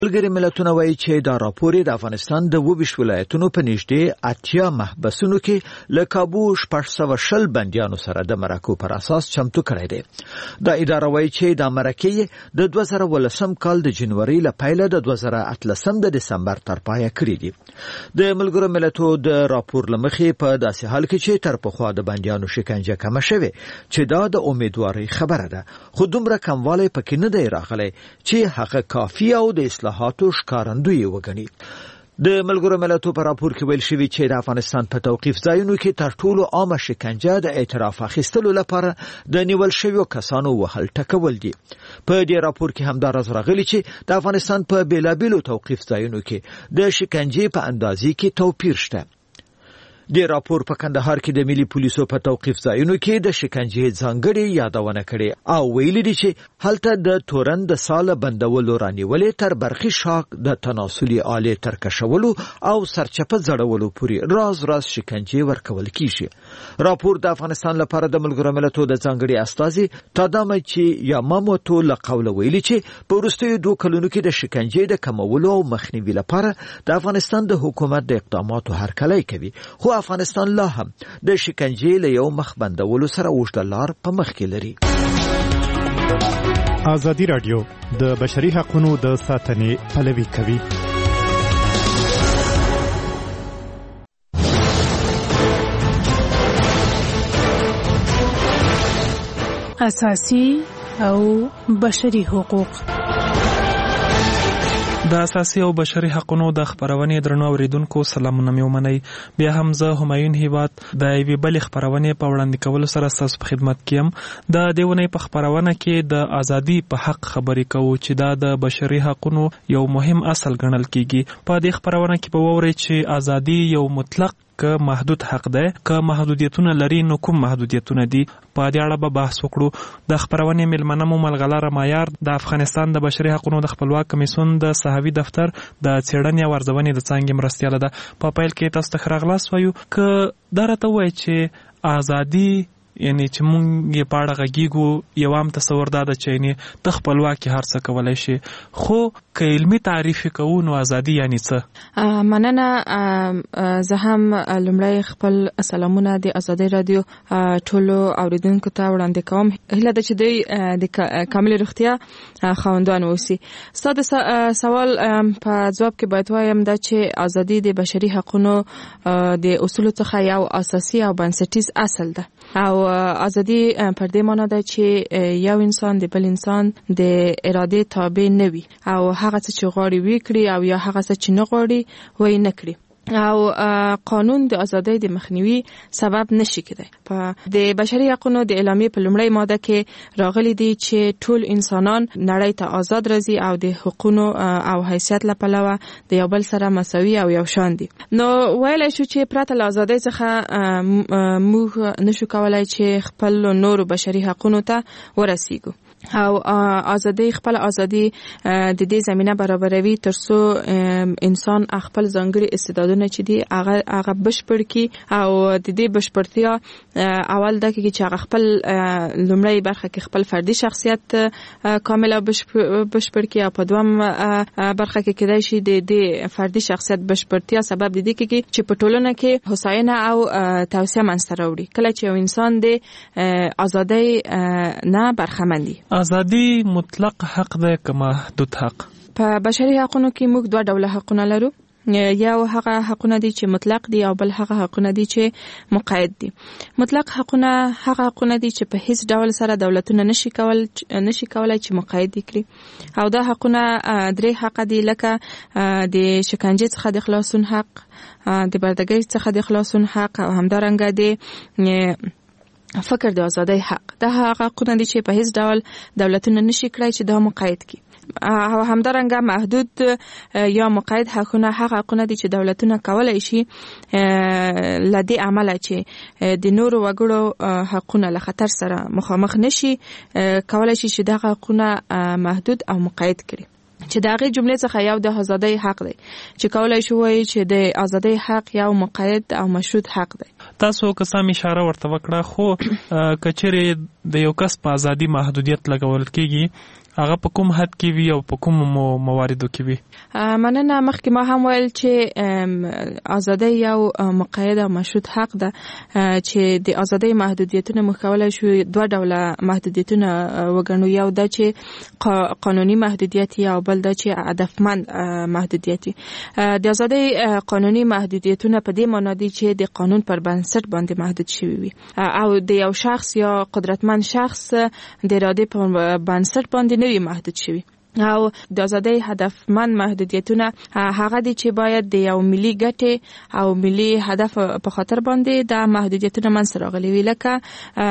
ملګري ملتونه وایي چې دا راپور د افغانستان د 22 ولایتونو په نږدې 80 محبسونو کې له کابو 620 بندیانو سره د مرکو پر اساس چمتو کړی دی. دا اداره وایي چې دا مرکې د 2018 کال د جنوري له پیله د 2018 د دسمبر تر پایه کړې دي. د ملګرو ملتونو د راپور لمخې په داسې حال کې چې تر پخوا د بندیانو شکنجه کم شوه چې دا د امیدواري خبره ده، خو دومره کموالی پکې نه دی راغلی چې هغه کافي او د اصلاحاتو ښکارندوی وګڼي. د ملګرو ملتونو په راپور کې ویل شوی چې د افغانستان په توقیف ځایونو کې تر ټولو عامه شکنجه د اعتراف اخیستلو لپاره د نیول شویو کسانو وهل ټکول دي. په دې راپور کې هم دا راز راغلی چې د افغانستان په بیلابیلو توقیف ځایونو کې د شکنجې په اندازې کې توپیر شته. د راپور په کندهار کې د ملي پولیسو په توقیف ځایونو کې د شکنجې ځانګړي یادونه کړې او ویلي دي چې هلته د تورن د سال بندولو رانیولې تر برخي شاک د تناسلي آلې تر کشولو او سرچپه زړولو پورې راز شکنجې ورکول کیږي. راپور د افغانستان لپاره د ملګرو ملتونو د ځانګړي استازي تادامچی یاماموتو له قوله ویلي چې په وروستیو 2 کلونو کې د شکنجې د کمولو او مخنیوي لپاره د افغانستان د حکومت د اقداماتو هرکلی کوي، خو افغانستان لا هم د شکنجې له یو مخ بندولو سره اوږده لار په مخ کې لري. ازادي راډیو د بشري حقوقو د ساتنې پلوي کوي. اساسي او بشري حقوق. د اساسي او بشري حقوقو د خبرونې درنو اوریدونکو سلامونه مې ومنئ. بیا هم زه همایون هیواد د یوې بلې خبرونې په وړاندې کولو سره ستاسو په خدمت کې یم. د دې ونې په خبرونه کې د ازادي په حق خبرې کوو چې دا د بشري حقوقو یو مهم اصل ګڼل کیږي. په دې خبرونه کې به وورئ چې ازادي یو مطلق که محدود حق ده، که محدودیتونه لري نو کوم محدودیتونه دي. په دې اړه به بحث وکړو. د خبرونې ملمنه مو ملغلره مایار د افغانستان د بشري حقوقو د خپلواک کمیسیون د صحوي دفتر د څېړنې او ارزونې د څانګې مرستیاله ده. په پیل کې تاسو ته ښه راغلاست وایو. که دا راته ووایي چې ازادي یعنی چې مونږ یې په اړه غږیږو، یو عام تصور دا ده چې یعنی ته خپلواکي هر څه کولی شي، خو که علمي تعریف کوو نو ازادي یعنی څه؟ مننه. زه هم لومړی خپل سلامونه د ازادي رادیو ټولو اوریدونکو ته وړاندې کوم. هیله ده چې دوی د کامل روغتیا خاوندان اوسي. ستا د سوال په ځواب کې باید وایم دا چې ازادي د بشري حقوقو د اصولو څخه یو اساسي او بنسټیز اصل ده او ازادي پر دې معنی ده چې یو انسان د بل انسان د اراده تابع نه وي او هغه څه چې غواړي وکړي او یا هغه څه چې نه غواړي وای نه کړي. او قانون د ازادۍ د مخنیوي سبب نشي کېدای. په د بشري حقوقو د اعلامیې په لومړی ماده کې راغلي دي چې ټول انسانان نړۍ ته آزاد راځي او د حقوقو او حیثیت له پلوه د یو بل سره مساوي او یو شان دي. نو ویلای شو چې پرته له ازادۍ څخه موږ نشو کولای چې خپل نور بشري حقوقو ته ورسیږو او خپل ازادي د دې زمينه برابروي ترڅو انسان خپل ځانګړي استعدادونه چې دي هغه بشپړ کی او د دې بشپړتیا اول د کې چې هغه خپل لومړی برخه کې خپل فردي شخصیت کامله بشپړ کی او په دوم برخه کې کېدای شي د دې فردي شخصیت بشپړتیا سبب د دې کې چې په ټولنه کې هوساینه او توسعه منځته راوړي. کله چې یو انسان د ازادۍ نه برخمندي. ازادي مطلق حق ده که محدود حق؟ په بشري حقوقو کې موږ دوه ډوله حقونه لرو. یو هغه حقونه دي چې مطلق دي او بل هغه حقونه دي چې مقید دي. مطلق حقونه هغه حقونه دي چې په هیڅ ډول سره دولتونه نشي کولای چې مقید کړي. او دا حقونه درې حق دي، لکه د شکنجې څخه د خلاصون حق، د بردګۍ څخه د خلاصون حق او همدارنګه د فکر د ازادۍ حق. دا هغه حقونه دي چې په هیڅ ډول دولتونه نشي کړای چې دا مقید کړي. او همدارنګه محدود یا مقید حقونه هغه حقونه دي چې دولتونه کولای شي لدی عمله چې د نورو وګړو حقونه له خطر سره مخامخ نشي کولای شي چې دا حقونه محدود او مقید کړي. چې دا غي جمله څخه یو د ازادۍ حق دی چې کولای شو وایي چې د ازادۍ حق یو مقید او مشروط حق دی. تاسو که سم اشاره ورته وکړه، خو کچېرې د یو کس په ازادي محدودیت لګول کېږي هغه په کوم حد کې وي او په کوم مواردو کې وي؟ مننه. مخکې ما هم ویل چې ازادي یو مقید او مشروط حق ده چې د ازادي محدودیتونه مخولای شو دوه ډوله محدودیتونه وګڼو. یو دا چې قانوني محدودیت او بل دا چې هدفمند محدودیت. د ازادي قانوني محدودیتونه په دې معنی دي چې د قانون پر بنسټ باندې محدود شوی وي او د یو شخص یا قدرتمند شخص د اراده په بنسټ باندې نه وي محدود شوی. او د ازادۍ هدفمند محدودیتونه هغه دي چې باید د یو ملي ګټې او ملي هدف په خاطر باندې د محدودیتونه منځ راغلي وي، لکه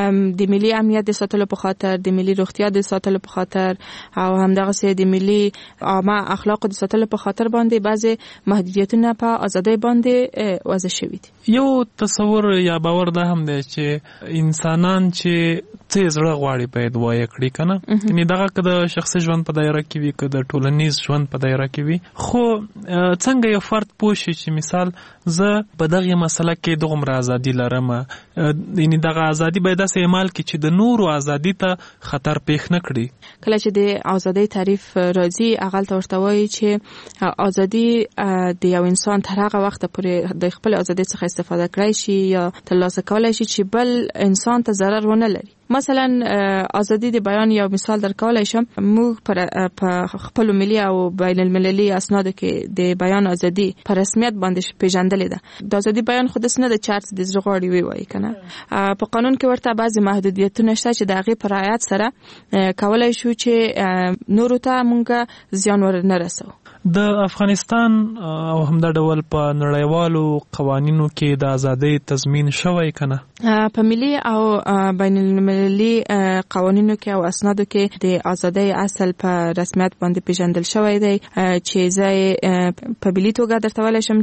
د ملي امنیت د ساتلو په خاطر، د ملي روغتیا د ساتلو په خاطر او همدغه د ملي عامه اخلاق د ساتلو په خاطر باندې بعضي محدودیتونه په ازادۍ باندې وضع شوي دي. یو تصور یا باور ده هم دی چې انسانان چې څه زړه غواړي باید وایي کړي کنه، یعنی دغه که د شخصي ژوند په دایره کې وي که د ټولنیز ژوند په دایره کې وي، خو څنګه یو فرد پوه شي چې مثال زه په دغه مسله کې دغومره ازادي لرم، یعنی دغه ازادي باید داسې عمل کړي چې د نورو ازادي ته خطر پیښ نه کړي. کله چې د ازادۍ تعریف راځي هغه ورته وایي چې ازادي د یو انسان تر هغه وخت پورې د خپل ازادۍ څخه استفاده کړی شي یا ترلاسه کولای شي چې بل انسان ته ضرر ونه لري. مثلا ازادي د بیان یو مثال درکولای شم. موږ په خپل ملي او بین المللي اسنادو کې د بیان ازادي په رسمیت باندې پیژندل ده. د ازادي بیان خود څه نه د چارت د زړه غوړي وی وای کنه. په قانون کې ورته بعضي محدودیتونه شته چې د هغه پر رعایت سره کولای شو چې نورو ته مونږه زیان ور نه رسو. د افغانستان او همدا ډول په نړیوالو قوانینو کې د ازادۍ تضمین شوی کنه؟ په ملي او بین المللي قوانینو کې او اسنادو کې د ازادۍ اصل په رسمیت باندې پیژندل شوی دی چې زه په ملي توګه درته ویلی شم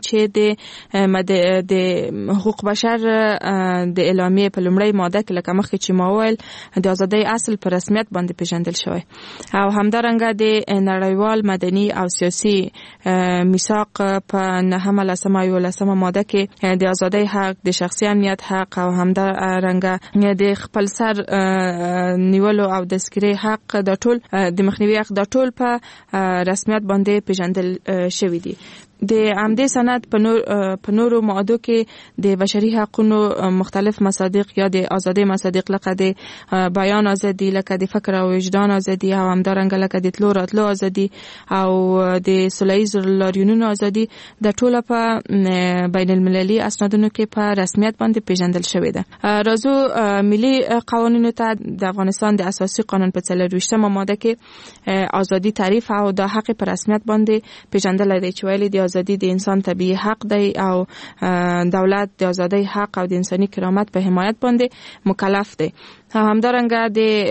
چې د حقوق بشر د اعلامیې په لومړۍ ماده کې لکه مخکې چې ما وویل د ازادۍ اصل په رسمیت باندې پیژندل شوی او همدارنګه د نړیوال مدني او سیاسي میثاق په 9 ماده کې د ازادۍ حق، د شخصي امنیت حق او همدارنګه د خپل سر نیولو او د سکري حق د ټول د مخنیوي حق د ټول په رسمیت باندې پیژندل شوی دی. د عمدي سند په نورو ماده کې د بشري حقوقو مختلف مصادیق یا د ازادي مصادیق لکه د بیان ازادي، لکه د فکر او وجدان ازادي او همدارنګه لکه د تلو راتلو ازادي او د سوله‌ییز لاریونونو ازادي د ټوله په بین المللي اسنادونو کې په رسمیت باندې پیژندل شوی ده. راځو ملي قوانینو ته. د افغانستان د اساسي قانون په 23 ماده کې ازادي تعریف او د حق په رسمیت باندې پیژندل دی چې ویلي دی ازادي د انسان طبيعي حق دی او دولت د ازادۍ حق او د انساني کرامت په حمایت باندې مکلف دی. همدارنګه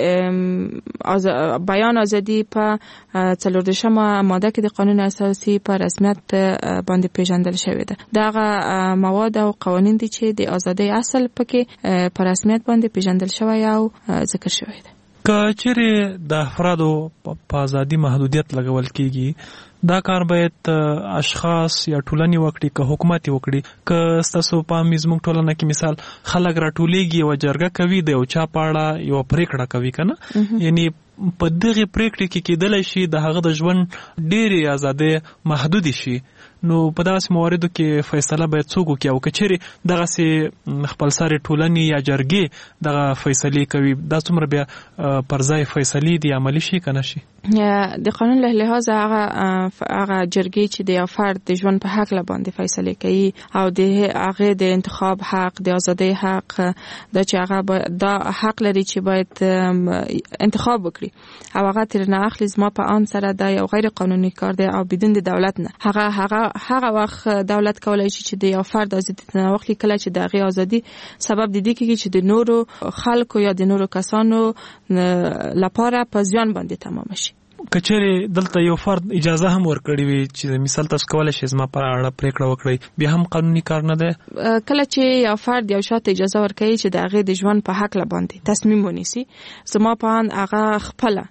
د بیان ازادي په 14 ماده کې د قانون اساسي په رسمیت باندې پیژندل شوی ده. دغه مواد او قوانین دي چې د ازادۍ اصل پکې په رسمیت باندې پیژندل شوی او ذکر شوی ده. که چیرې د افرادو په ازادي محدودیت لګول کیږي، دا کار باید اشخاص یا ټولنې وکړي که حکومت وکړي؟ که ستاسو په زموږ ټولنه کې مثال خلک راټولیږي او جرګه کوي د یو چا په اړه یو پریکړه کوي کنه، یعنی په دغه پریکړې کې کېدلی شي د هغه د ژوند ډېرې ازادۍ محدود شي، نو په داسې مواردو کې فیصله باید څوک وکړي؟ او که چیرې دغسې خپلسرې ټولنې یا جرګې دغه فیصلې کوي، دا څومره بیا پر ځای فیصلې دي عملي شي که نه شي؟ د قانون له لحاظه هغه جرګې چې د یو فرد د ژوند په حق باندې فیصله کوي او د هغه د انتخاب حق، د ازادۍ حق، دا چې هغه دا حق لري چې باید انتخاب وکړي او هغه تر نه اخلي، زما په ان سره دا یو غیر قانوني کار دی او بدون د دولت نه. هغه وخت دولت کولای شي چې د یو فرد ازادي نه واخلي کله چې د هغه ازادي سبب د دې کېږي چې د نورو خلکو یا د نورو کسانو لپاره په زیان باندې تمام شي. کچېرې دلته یو فرد اجازه هم ورکړي وي چې مثال تاسو کولای شئ زما په اړه پریکړه وکړئ، بیا هم قانوني کار نه دی؟ کله چې یو فرد یو شاته اجازه ورکړي چې د هغه د ژوند په حق باندې تصمیم ونیسي، زما په ان هغه خپل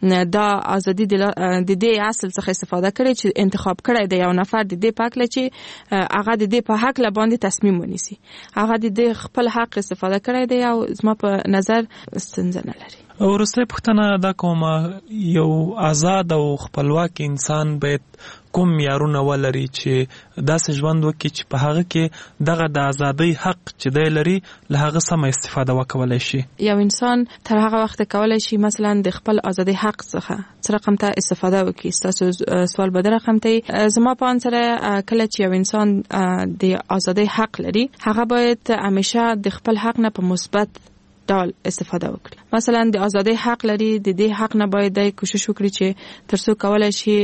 دا ازادي د دې اصل څخه استفاده کړي چې انتخاب کړي د یو نفر د دې پاک لچې هغه د دې په حق لا باندې تصمیم ونیسي هغه د دې خپل حق استفاده کړي دی او زما په نظر ستونزه نه لري. ورسته پښتنه دا کومه یو آزاد او خپلواک انسان باید کوم معیارونه ولري چې داسې ژوند وکړي چې په هغه کې دغه د ازادۍ حق چې دی لري له هغه سمه استفاده وکولای شي. یو انسان تر هغه وخت کولای شي مثلا د خپل ازادۍ حق څخه څه رقم ته استفاده وکړي. تاسو سوال به در رقم ته زما په انسره کله چې یو انسان د ازادۍ حق لري هغه باید همیشه د خپل حق نه په مثبت ډول استفاده وکړي. مثلا د ازادۍ حق لري د دې حق نه باید د کوشش وکړي چې ترڅو کولای شي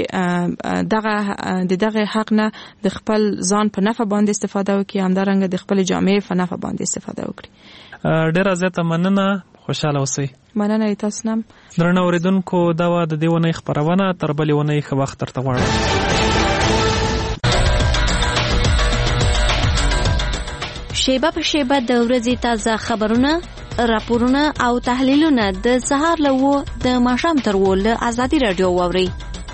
دغه حق نه د خپل ځان په نفع باندې استفاده وکړي همدارنګه د خپل جامعې په نفع باندې استفاده وکړي. ډیره زیاته مننه. خوشاله اوسئ. مننه تاسو نم. درنو اوریدونکو دا و د دې ونې خبرونه تر بلې ونې ښه وخت درته غواړم. شیبه په شیبه د ورځې تازه خبرونه راپورونه او تحلیلونه د سهار له 9 د ماښام تر 10 له ازادي رادیو واوري.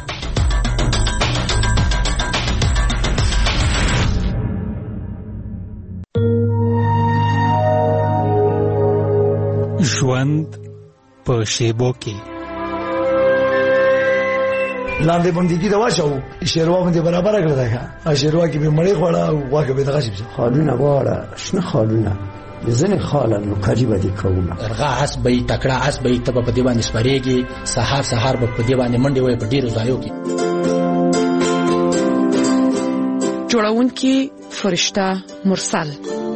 ژوند په شیبو کې لاندې باندې دا واچو شیروا باندې برابر کړل دا شیروا کې به مړې خوړه او واګه به دغه شي خالونه واړه شنه خالونه ځنه خاله نو کاری باندې کومه درغه حسبې تکړه حسبې ته په دې باندې سپریږي سحر به په دې باندې منډي وي په ډیرو ځایو کې جوړونکي فرشته مرسل.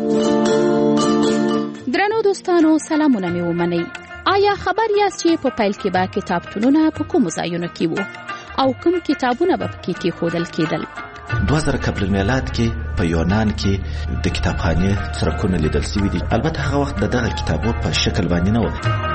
درنو دوستانو سلامونه مې ومنئ. آیا خبر یاست چې په پیل کې به کتابتونونه په کوم ځایونو کې وو او کوم کتابونه به پکې کېښودل کېدل؟ 2000 قبل المیلاد کې په یونان کې د کتابخانې څرکونه لیدل شوي دي. البته هغه وخت دغه کتابو په شکل باندې نه و.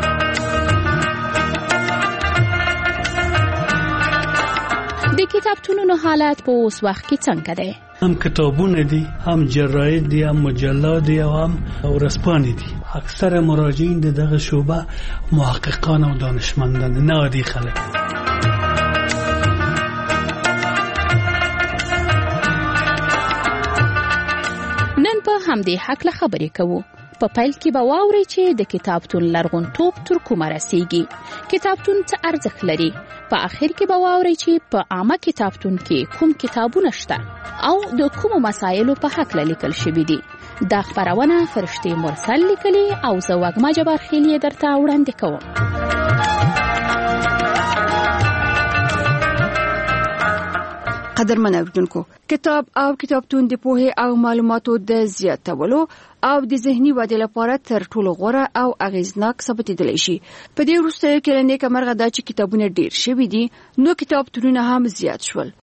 د کتابتونونو حالت په اوس وخت کې څنګه دی؟ هم کتابونه دي، هم جراید دي، هم مجلات دي او هم ورځپاڼې دي. اکثر مراجعین دغه شعبه محققان او دانشمندان نه عادي خلک. نن په همدې حق له خبرې کوو. په پیل کې به واورئ چې د کتابتون لرغونتوب تر کومه رسیږي، کتابتون څه ارزښت لري. په آخر کې به واورئ چې په عامه کتابتون کې کوم کتابونه شته او د کومو مسایلو په حق لیکل شوي دي. دا خبرونه فرشته مرسل لیکلي او زه وږمه جبارخیل یې درته وړاندې کوم. قدرمن اوریدونکو، کتاب او کتابتون د پوهې او معلوماتو د زیاتولو او د ذهني ودې لپاره تر ټولو غوره او اغیزناک ثابتېدلی شي. په دې وروستیو کې له نیکه مرغه دا چې کتابونه ډېر شوي دي نو کتابتونونه هم زیات شول.